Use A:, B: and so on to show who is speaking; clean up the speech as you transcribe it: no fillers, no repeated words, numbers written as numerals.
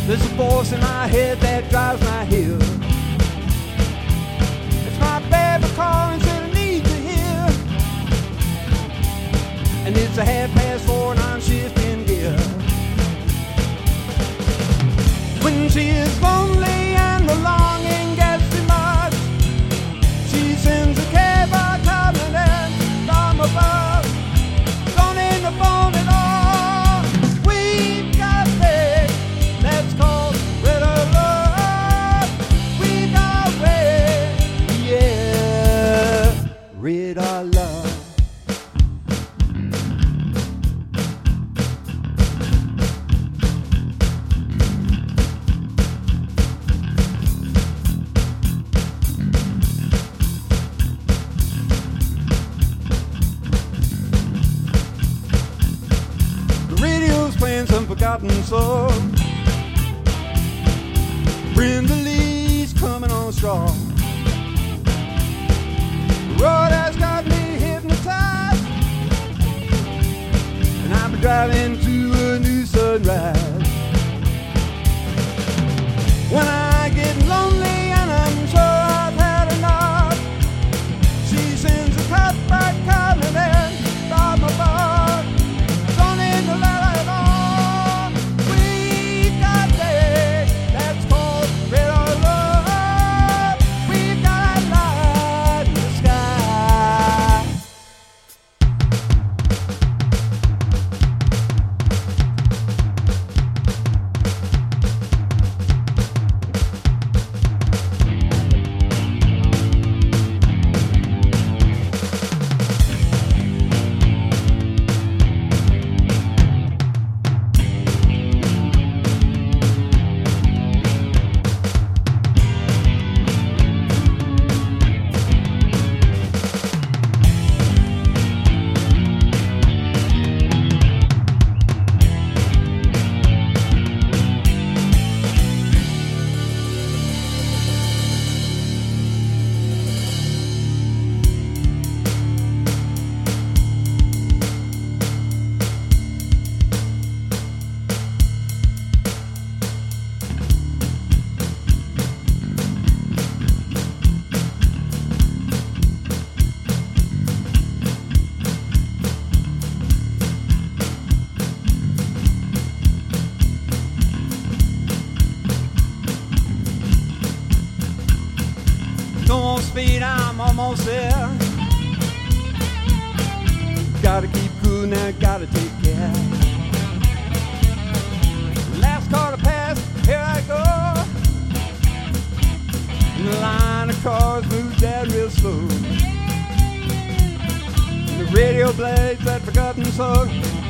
A: There's a voice in my head that drives my heel. It's my baby calling, said I need to hear. And it's 4:30 and I'm shifting gear. When she is lonely and the longing gets too much, she sends a cab coming in from above. Don't need the phone at all. We've got a thing that's called red alert. We've got a way, yeah, red alert. Playing some forgotten song. Brenda Lee's coming on strong. The road has got me hypnotized, and I'll be driving to a new sunrise. When I get lonely and I'm sure I've had enough, she sends a cut back coming in from above. Don't need to let her know. Don't want speed, I'm almost there. Gotta keep cool now, gotta take care. Last car to pass, here I go. And the line of cars moves down real slow. And the radio plays that forgotten song.